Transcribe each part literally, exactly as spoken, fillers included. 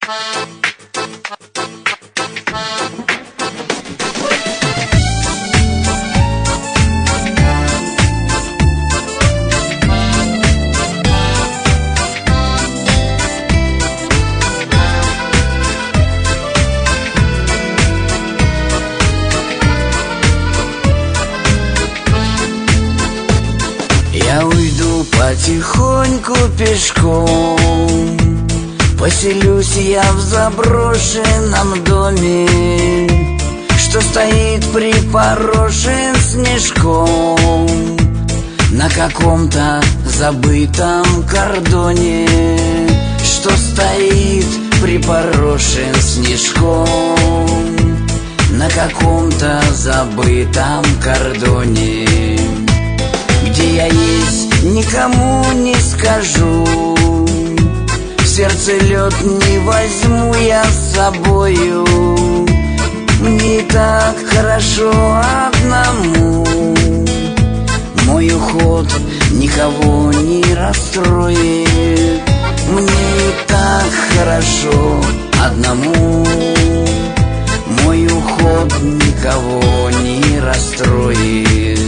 Я уйду потихоньку пешком, поселюсь я в заброшенном доме, что стоит припорошен снежком на каком-то забытом кордоне, что стоит припорошен снежком на каком-то забытом кордоне. Где я есть, никому не скажу, в сердце лед не возьму я с собою. Мне и так хорошо одному, мой уход никого не расстроит. Мне и так хорошо одному, мой уход никого не расстроит.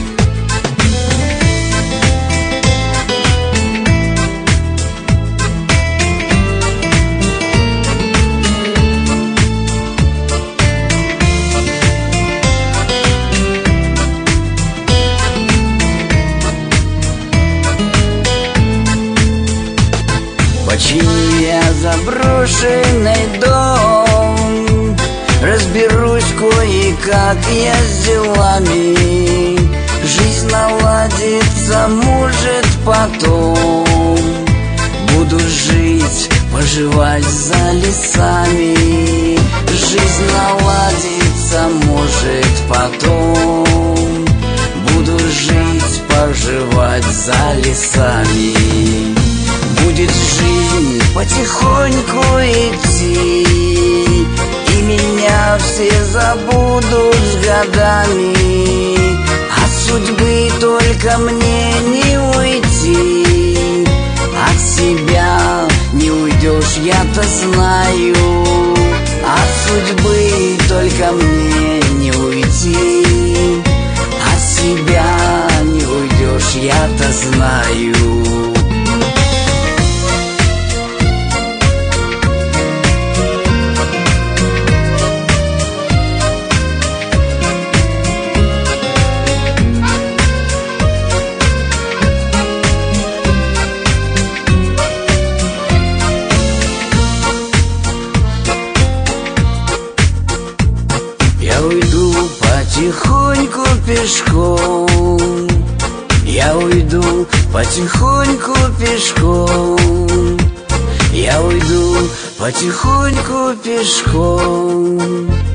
Починю я заброшенный дом, разберусь кое-как я с делами. Жизнь наладится, может, потом буду жить, поживать за лесами. Жизнь наладится, может, потом буду жить, поживать за лесами. Будет жизнь потихоньку идти, и меня все забудут с годами. От судьбы только мне не уйти, от себя не уйдешь, я-то знаю. От судьбы только мне не уйти, от себя не уйдешь, я-то знаю. Я уйду потихоньку пешком, я уйду потихоньку пешком, я уйду потихоньку пешком.